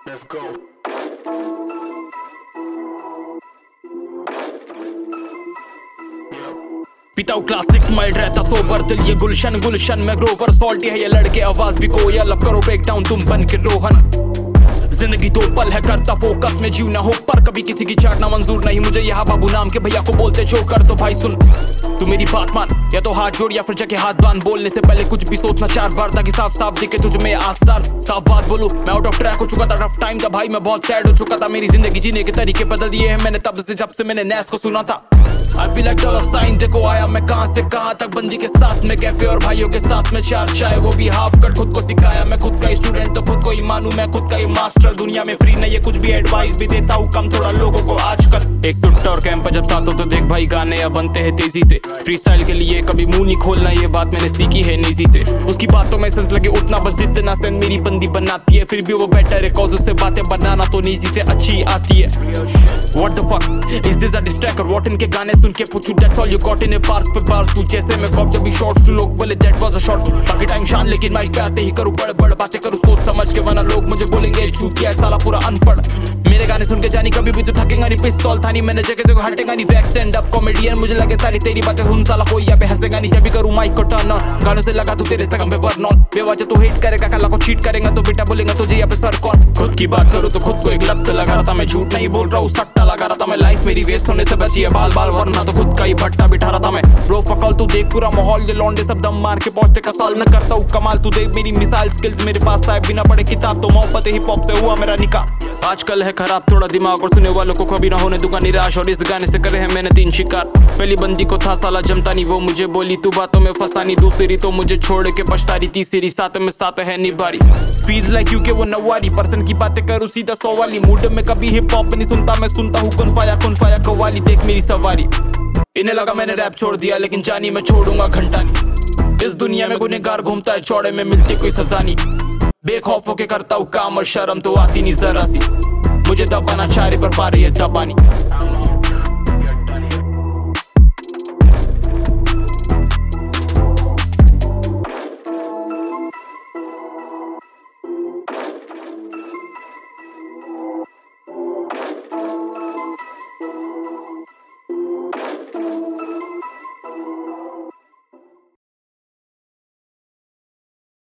Let's go. पीता हूँ classic mild रहता सोबर दिल ये गुलशन गुलशन में ग्रोवर सॉल्टी है ये लड़के आवाज भी कोयल अब करो ब्रेक डाउन तुम बन के रोहन जिंदगी दो पल है करता फोकस में जीवना हो पर कभी किसी की छाटना मंजूर नहीं मुझे यहाँ बाबू नाम के भैया को बोलते जो कर तो भाई सुन तू मेरी बात मान या तो हाथ जोड़ या फिर जगह हाथ बांध बोलने से पहले कुछ भी सोचना 4 बार ताकि साफ साफ दिखे तुझ में आसार साफ बात बोलूं मैं आउट ऑफ ट्रैक हो चुका था रफ टाइम था भाई मैं बहुत सैड हो चुका था मेरी जिंदगी जीने के तरीके बदल दिए हैं मैंने तब से जब से मैंने नैस को सुना था I feel like dollar sign देखो आया मैं कहां से कहां तक बंदी के साथ में कैफे और भाइयों के साथ में चार चाय वो भी हाफ कट खुद को सिखाया मैं खुद का स्टूडेंट तो खुद को ही मानूं मैं खुद का ही मास्टर दुनिया में फ्री नहीं है कुछ भी एडवाइस भी देता हूं कम थोड़ा लोगों को आजकल एक सुट्टा और कैंप जब साथ हो तो देख भाई गाने अब बनते हैं तेजी से फ्री स्टाइल के लिए कभी मुंह नहीं खोलना ये बात मैंने सीखी है निजी से उसकी बातों में सेंस लगे उतना बस जितना सेंस मेरी बंदी बनाती है फिर भी वो बेटर है कॉज उससे बातें बनाना तो निजी से अच्छी आती है What the fuck is this a distract और what इनके गाने सुन के पूछूं that's all you got in a bars पे bars तू जैसे मैं कॉप जब भी शॉर्ट्स तू लोग बोले that was a shot बाकी टाइम शान लेकिन माइक पे आते ही करूं बड़े बड़े बातें करूं सोच समझ के वरना लोग मुझे बोलेंगे झूठ किया है साला पूरा अनपढ़ मेरे गाने सुन के जानी कभी भी तू थकेगा नहीं पिस्तौल था नहीं मैंने जगह जगह हटेगा नहीं बैक स्टैंड अप कॉमेडियन मुझे लगे सारी तेरी बातें सुन साला कोई यहाँ पे हंसेगा नहीं जब भी करूं माइक को टर्न ऑन गानों से लगा तू तेरे सगम पे बर्न ऑन बेवजह तू हिट करेगा कल को चीट करेगा तो बेटा बोलेगा तुझे यहाँ पे सर कौन खुद की बात करूं तो खुद को एक लत लगा रहा था मैं झूठ नहीं बोल रहा हूँ सट्टा लगा रहा था मैं लाइफ मेरी वेस्ट होने से बची है बाल बाल वरना तो खुद का ही भट्टा बिठा रहा था मैं ब्रो फकल तू देख पूरा माहौल ये लौंडे सब दम मार के पहुंचते का साल में करता हूँ कमाल तू देख मेरी मिसाइल स्किल्स मेरे पास साहब बिना पढ़े किताब तो मोहब्बत हिप हॉप से हुआ मेरा निकाह आजकल है खराब थोड़ा दिमाग और सुनने वालों को कभी ना होने दूंगा निराश और इस गाने से करे हैं मैंने 3 शिकार पहली बंदी को था साला जमता नहीं वो मुझे बोली तू बातों में फंसा नहीं दूसरी तो मुझे छोड़ के पछता रही तीसरी साथ में साथ है निभारी फील्स लाइक यू के वो 90% की बातें करूँ सीधा 100 वाली मूड में कभी हिप हॉप नहीं सुनता मैं सुनता हूँ कुनफाया कव्वाली देख मेरी सवारी इन्हें लगा मैंने रैप छोड़ दिया लेकिन जानी मैं छोड़ूंगा घंटा नहीं इस दुनिया में गुनहगार घूमता है चौड़े में मिलती कोई सजा नहीं बेखौफ होके करता हूँ काम और शर्म तो आती नहीं जरा सी मुझे दबाना चाह रही पर पा रही है दबानी